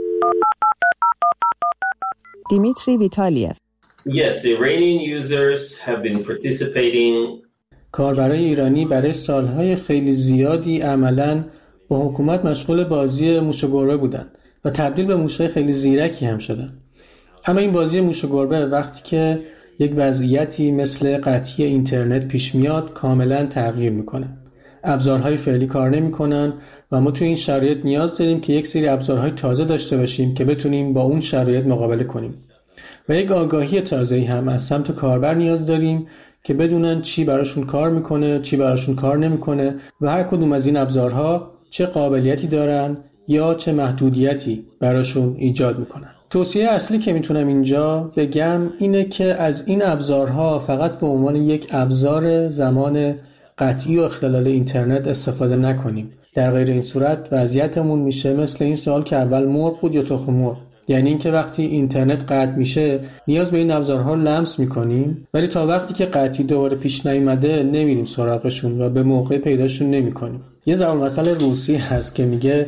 دیمیتری ویتالایف. Yes, Iranian users have been participating. کاربرای ایرانی برای سالهای خیلی زیادی عملاً با حکومت مشغول بازی موش و گربه بودن و تبدیل به موشهای خیلی زیرکی هم شدن. اما این بازی موش و گربه وقتی که یک وضعیتی مثل قطعی اینترنت پیش میاد کاملاً تغییر میکنه. ابزارهای فعلی کار نمی‌کنن و ما توی این شرایط نیاز داریم که یک سری ابزارهای تازه داشته باشیم که بتونیم با اون شرایط مقابله کنیم. و یک آگاهی تازه‌ای هم از سمت کاربر نیاز داریم که بدونن چی براشون کار میکنه، چی براشون کار نمیکنه و هر کدوم از این ابزارها چه قابلیتی دارن یا چه محدودیتی براشون ایجاد میکنن. توصیه اصلی که میتونم اینجا بگم اینه که از این ابزارها فقط به عنوان یک ابزار زمان قطعی و اختلال اینترنت استفاده نکنیم. در غیر این صورت وضعیتمون میشه مثل این سوال که اول مرغ بود یا تخم مرغ. یعنی اینکه وقتی اینترنت قطع میشه نیاز به این ابزارها لمس میکنیم ولی تا وقتی که قطعی دوباره پیش نیامده نمیریم سراغشون و به موقع پیداشون نمیکنیم. یه ضرب المثل روسی هست که میگه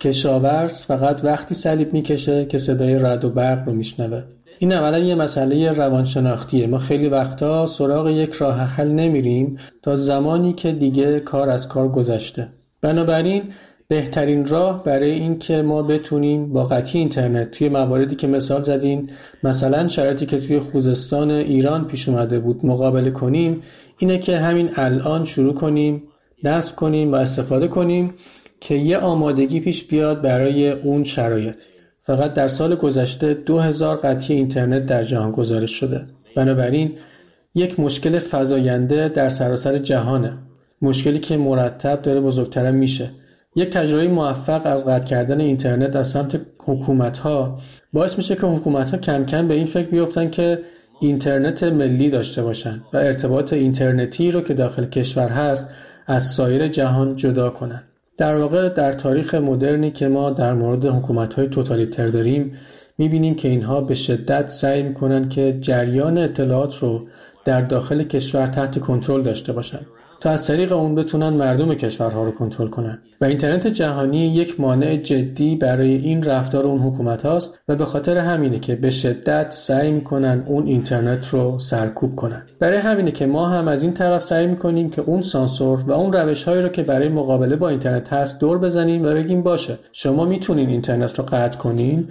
کشاورز فقط وقتی صلیب میکشه که صدای رعد و برق رو میشنوه. این اولا یه مسئله روانشناختیه. ما خیلی وقتا سراغ یک راه حل نمیریم تا زمانی که دیگه کار از کار گذشته. بنابراین بهترین راه برای این که ما بتونیم با قطعی اینترنت توی مواردی که مثال زدین، مثلا شرایطی که توی خوزستان ایران پیش اومده بود مقابله کنیم، اینه که همین الان شروع کنیم، نصب کنیم و استفاده کنیم که یه آمادگی پیش بیاد برای اون شرایط. فقط در سال گذشته 2000 قطعی اینترنت در جهان گزارش شده. بنابراین یک مشکل فزاینده در سراسر جهانه. مشکلی که مرتب داره بزرگتر میشه. یک تجربه موفق از قطع کردن اینترنت از سمت حکومت‌ها باعث میشه که حکومت‌ها کم کم به این فکر بیفتن که اینترنت ملی داشته باشن و ارتباط اینترنتی رو که داخل کشور هست از سایر جهان جدا کنن. در واقع در تاریخ مدرنی که ما در مورد حکومت‌های توتالیتر داریم می‌بینیم که اینها به شدت سعی می‌کنن که جریان اطلاعات رو در داخل کشور تحت کنترل داشته باشن تا از طریق اون بتونن مردم کشورها رو کنترل کنن و اینترنت جهانی یک مانع جدی برای این رفتار اون حکومت هاست و به خاطر همینه که به شدت سعی میکنن اون اینترنت رو سرکوب کنن. برای همینه که ما هم از این طرف سعی میکنیم که اون سانسور و اون روش‌هایی رو که برای مقابله با اینترنت هست دور بزنیم و بگیم باشه شما میتونین اینترنت رو قطع کنین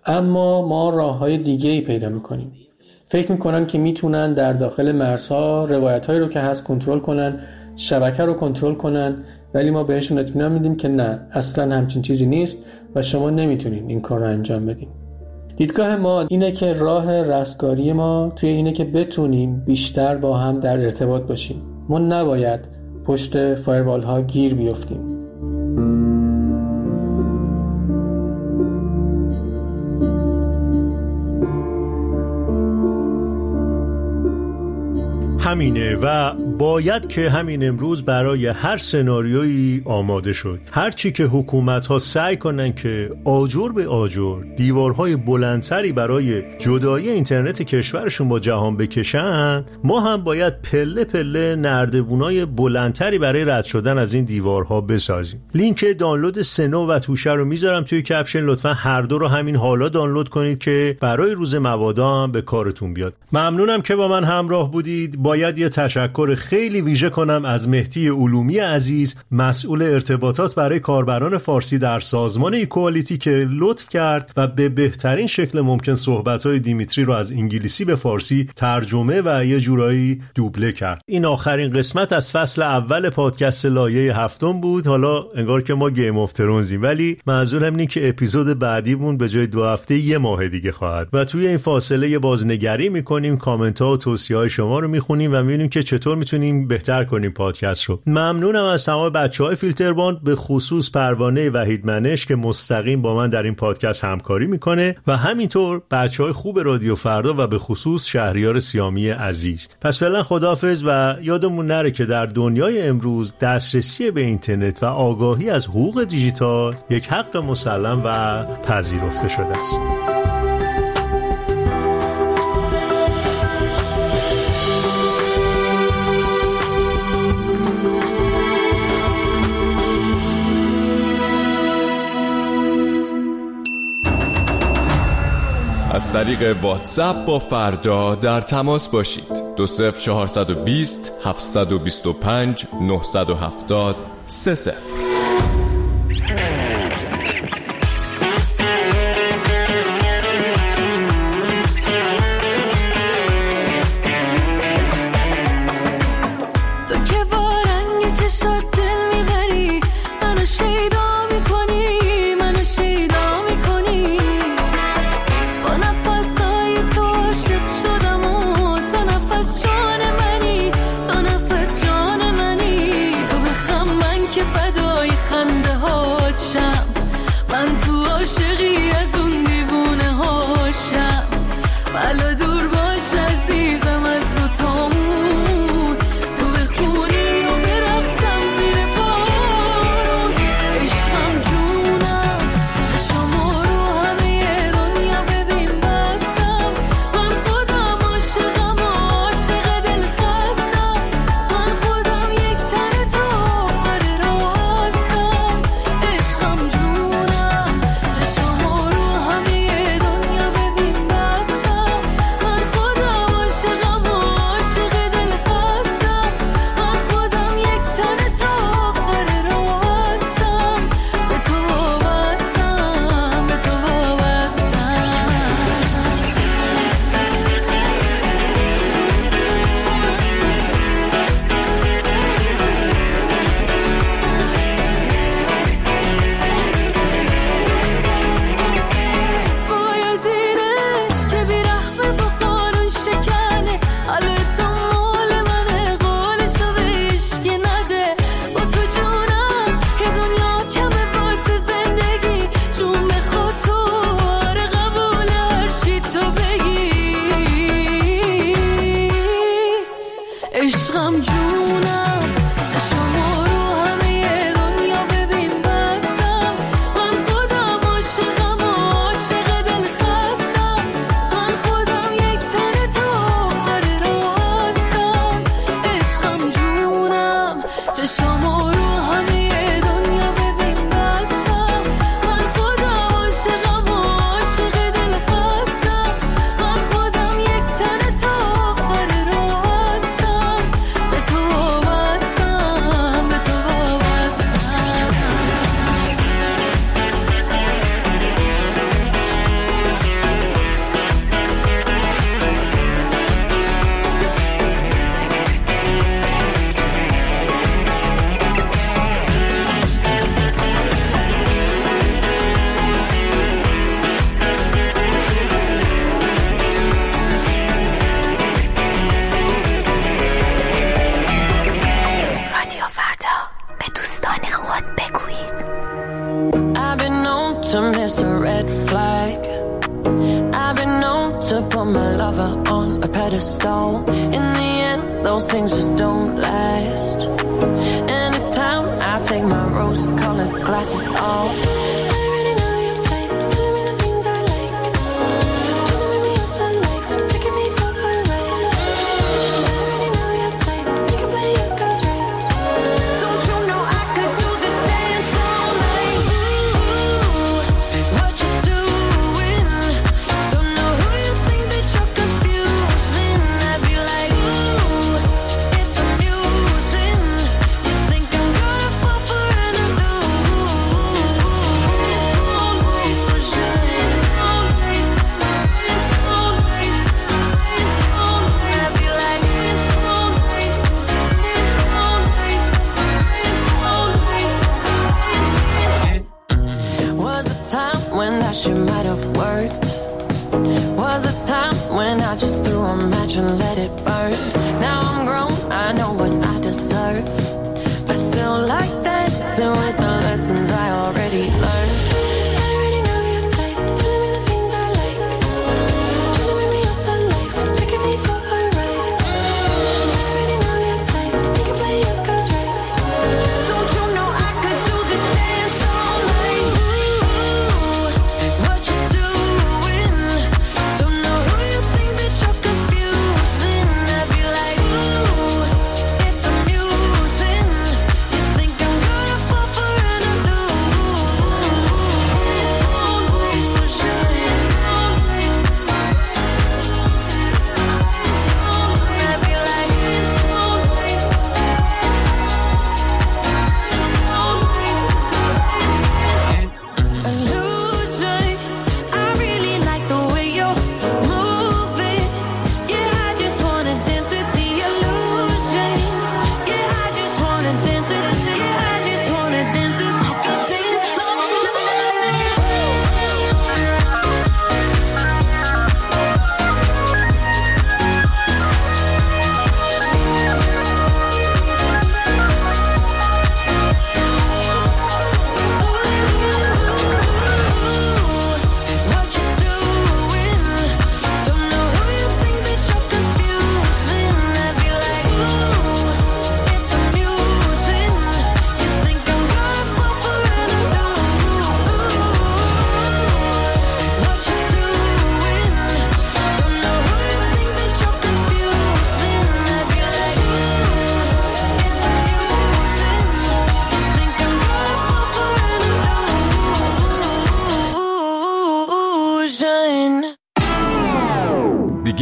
اما ما راه‌های دیگه‌ای پیدا میکنیم. فکر میکنن که میتونن در داخل مرزها روایت‌هایی رو که هست کنترل کنن، شبکه رو کنترل کنن، ولی ما بهشون اطمینان میدیم که نه، اصلا همچین چیزی نیست و شما نمیتونین این کار رو انجام بدین. دیدگاه ما اینه که راه رستگاری ما توی اینه که بتونیم بیشتر با هم در ارتباط باشیم. ما نباید پشت فایروال ها گیر بیفتیم. همینه و باید که همین امروز برای هر سناریویی آماده شد. هرچی که حکومت‌ها سعی کنن که آجر به آجر دیوارهای بلندتری برای جدایی اینترنت کشورشون با جهان بکشن، ما هم باید پله پله نردبونای بلندتری برای رد شدن از این دیوارها بسازیم. لینک دانلود سنو و توشه رو میذارم توی کپشن، لطفا هر دو رو همین حالا دانلود کنید که برای روز مبادا هم به کارتون بیاد. ممنونم که با من همراه بودید. با باید یه تشکر خیلی ویژه کنم از مهدی علومی عزیز، مسئول ارتباطات برای کاربران فارسی در سازمان ایکوالیتی که لطف کرد و به بهترین شکل ممکن صحبت‌های دیمیتری رو از انگلیسی به فارسی ترجمه و یه جورایی دوبله کرد. این آخرین قسمت از فصل اول پادکست لایه 7 بود. حالا انگار که ما گیم آف ترونزیم، ولی منظورم اینه که اپیزود بعدیمون به جای 2 هفته 1 ماه دیگه خواهد و توی این فاصله بازنگری میکنیم، کامنت ها و توصیه های شما رو میخونیم و میبینیم که چطور میتونیم بهتر کنیم پادکست رو. ممنونم از تمام بچهای فیلترباند، به خصوص پروانه وحید منش که مستقیم با من در این پادکست همکاری میکنه و همینطور بچهای خوب رادیو فردا و به خصوص شهریار سیامی عزیز. پس فعلا خداحافظ و یادمون نره که در دنیای امروز دسترسی به اینترنت و آگاهی از حقوق دیجیتال یک حق مسلم و پذیرفته شده است. از طریق واتساپ با فردا در تماس باشید. 20420 725 970 30.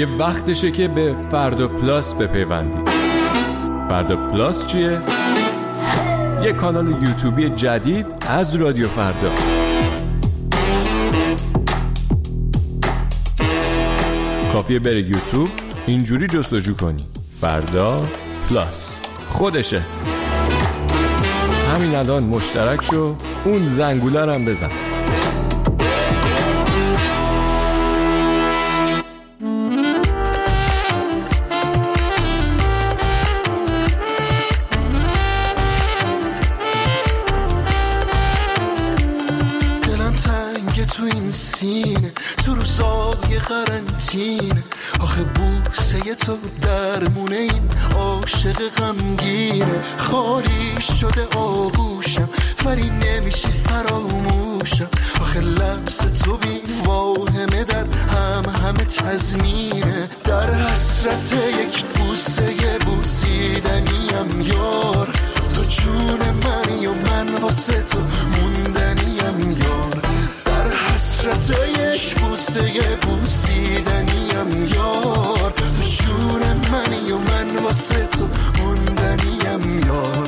دیگه وقتشه که به فردا پلاس بپیوندید. فردا پلاس چیه؟ یه کانال یوتیوبی جدید از رادیو فردا. کافیه بره یوتیوب، اینجوری جستجو کنی فردا پلاس، خودشه. همین الان مشترک شو، اون زنگوله رو هم بزن. دلم تنگ تو این سینه، تو روزای قرنطینه، آخه بوسه تو درمونه این عاشق غمگینه. خالی شده آغوشم ولی نمیشه فراموشم، آخه لمس تو بی واهمه در همه تزمینه. در حسرت یک بوسه بوسیدنیم یار، تو جون منی و من واسه تو موندنیم یار. در حسرت یک بوسه بوسیدنیم یار، تو جون منی و من واسه تو موندنیم یار.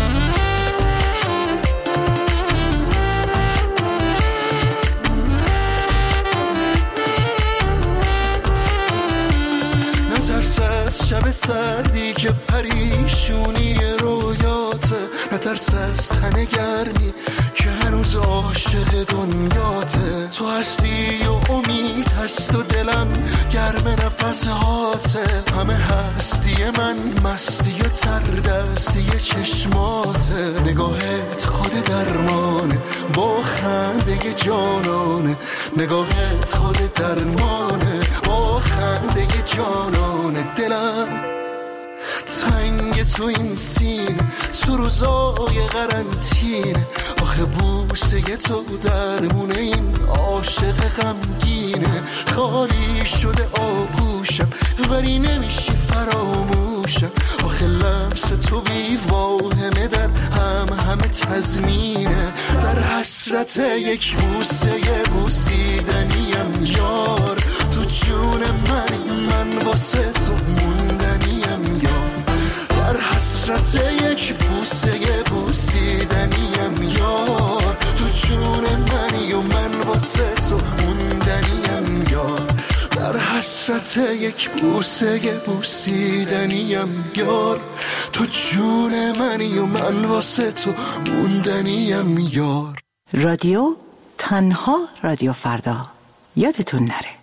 نترس از شب سردی که پریشونی رویاته، نترس از تن گرمی که هنوز عاشق دنیاته. تو هستی و امید هست و دلم گرم نفس هاته، همه هستی من مستی و تردستی چشماته. نگاهت خود درمانه با خنده جانانه، نگاهت خود درمانه با خنده جانانه. دلم تنگ تو این سینه، تو روزای قرنطینه، آخه بوسه تو درمونه این عاشق غمگینه. خالی شده آغوشم ولی نمیشه فراموشم، آخه لمس تو بی واهمه در همه تزمینه. در حسرت یک بوسه بوسیدنیم یار، تو جون منی من واسه تو موندنیم یار. در حسرت یک بوسه بوسیدنیم یار، تو جون منی و من واسه تو موندنیم یار. در حسرت یک بوسه بوسیدنیم یار، تو جون منی و من واسه تو موندنیم یار. رادیو تنها رادیو فردا، یادتون نره.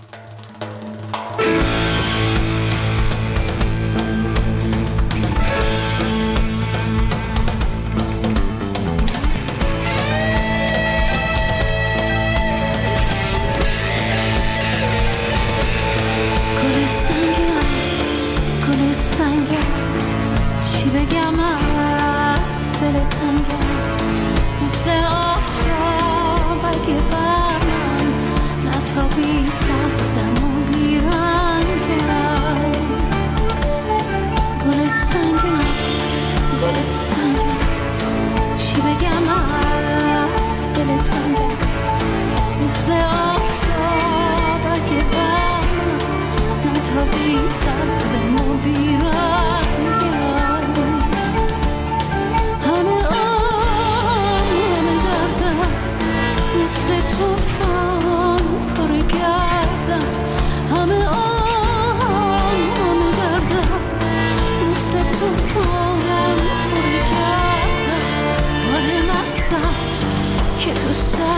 چی بگم از دل تنگم، مثل آفتاب اگه بر من نتابی سردم و بیرنگم. گل سنگم چی بگم از دل تنگم، مثل آفتاب اگه بر من نتابی سردم و بیرنگم. که تو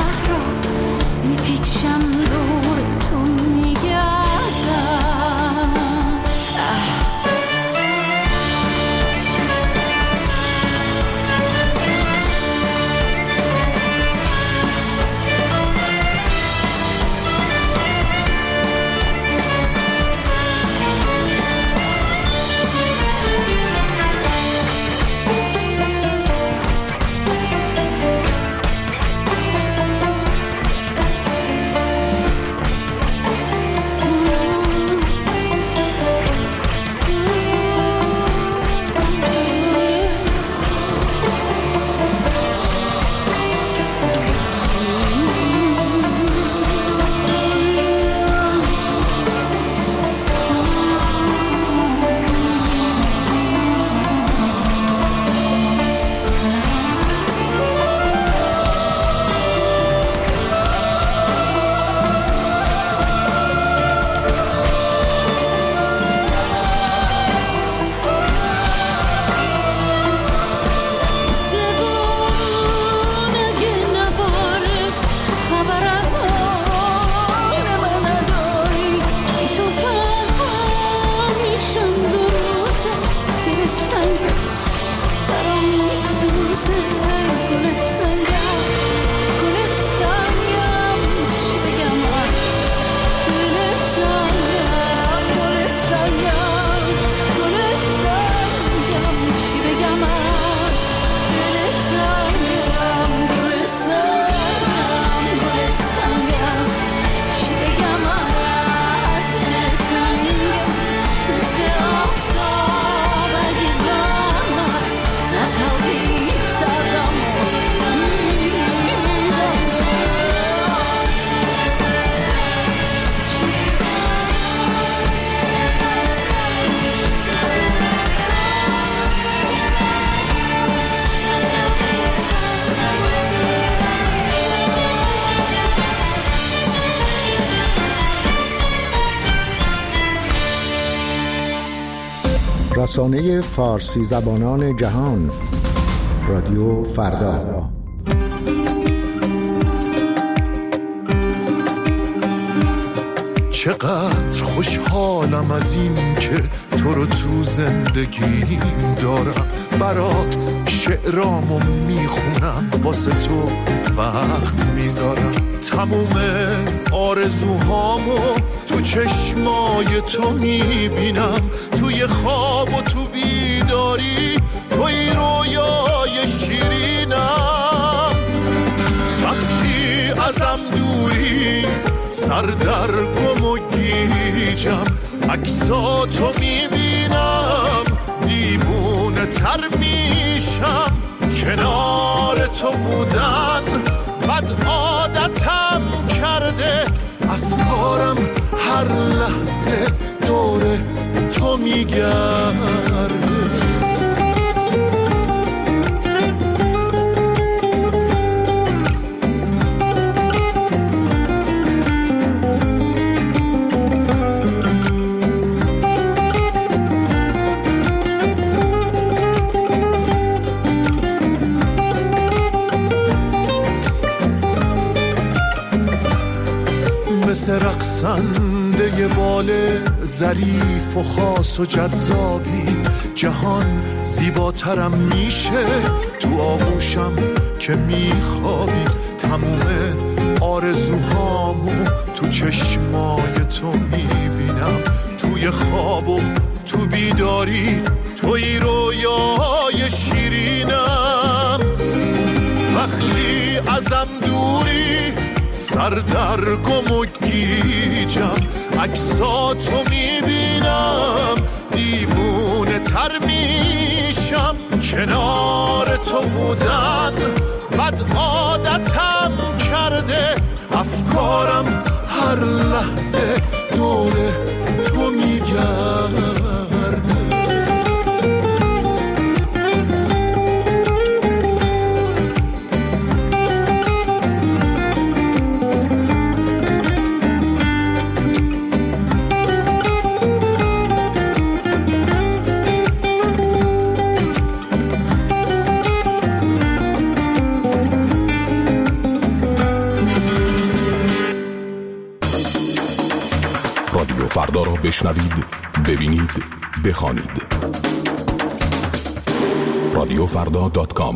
رسانه فارسی زبانان جهان، رادیو فردا. چقدر خوشحالم از این که تو رو تو زندگیم دارم، برات شعرامو میخونم، واسه تو وقت میذارم، تموم آرزوهامو تو چشمای تو میبینم، توی خواب و تو بیداری، توی رویای شیرینم. وقتی ازم دوری سر در گم و گیجم، عکساتو میبینم دیوونه تر میشم، کنار تو بودن بد عادتم کرده، افکارم هر لحظه دور تو میگرده. مثل رقصنده بال ظریف و خاص و جذابی، جهان زیباترم میشه تو آغوشم که میخوابی، تموم آرزوهامو تو چشمای تو میبینم، توی خواب و تو بیداری، توی رویای شیرینم. وقتی ازم دوری سر در گم و گیجم، عکساتو میبینم دیوونه تر میشم، کنار تو بودن بد عادتم کرده، افکارم هر لحظه دور تو میگرده. فردا را بشنوید، ببینید، بخوانید. radiofrda.com.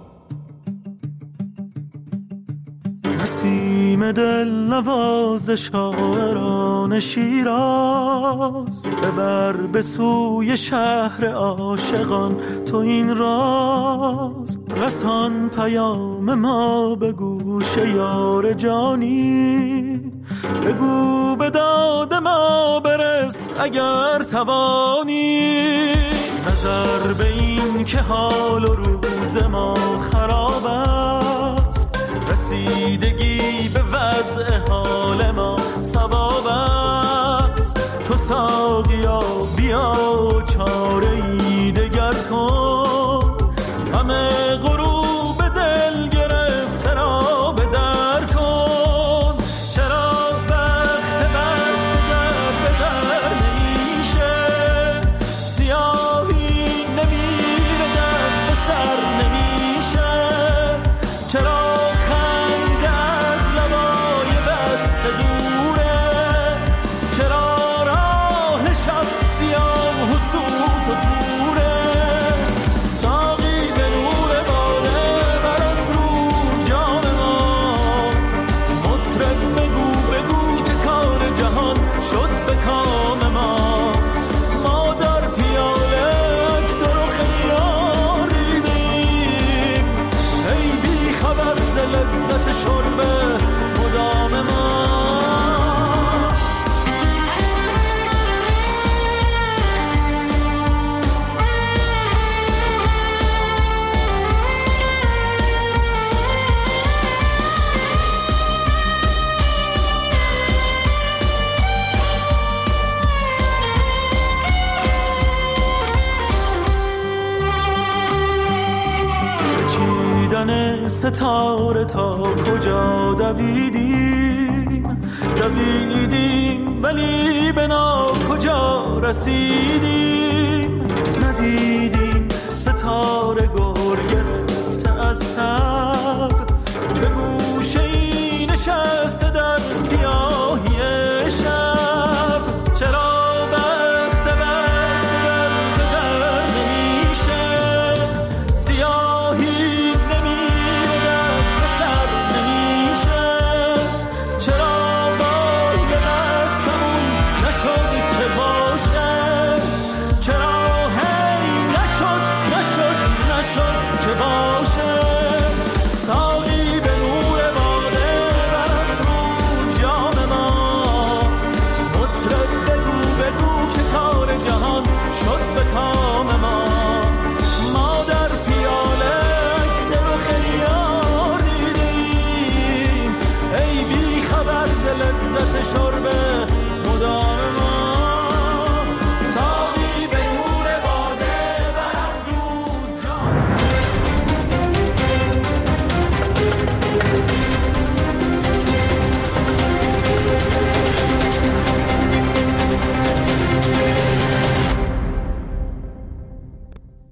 نسیم دل نواز شاعران شیراز، ببر به سوی شهر عاشقان تو این راز، رسان پیام ما به گوش یار جانی، بگو به داد ما برس اگر توانی، نظر به این که حال و روز ما خراب است، رسیدگی به وضع حال ما ثواب است، تو ساقیا بیا چاره ای دگر کن، همه غروب دل گرفته را به در کن، چرا وقت بست در به در نمیشه، سیاهی نمیره دست به سر نمیشه، چرا خنده از لبای بسته دوره، چرا راه شب سیاه و سوت و دوره، ساقی به نور باده برافروز جام ما، مطرب بگو بگو که کار جهان شد به کام ما، ما در پیاله عکس رخ یار دیدیم، ای بی خبر ز لذت شرب مدام ما. چیدن ستاره تا کجا دویدیم ولی به نا کجا رسیدیم،